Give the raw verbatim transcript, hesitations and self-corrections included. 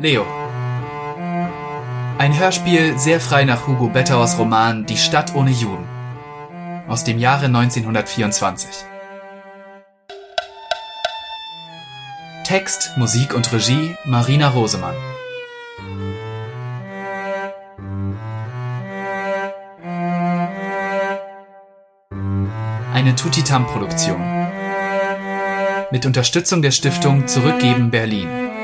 Leo. Ein Hörspiel sehr frei nach Hugo Bettauers Roman Die Stadt ohne Juden aus dem Jahre neunzehnhundertvierundzwanzig. Text, Musik und Regie Marina Rosemann. Eine Tutitam-Produktion. Mit Unterstützung der Stiftung Zurückgeben Berlin.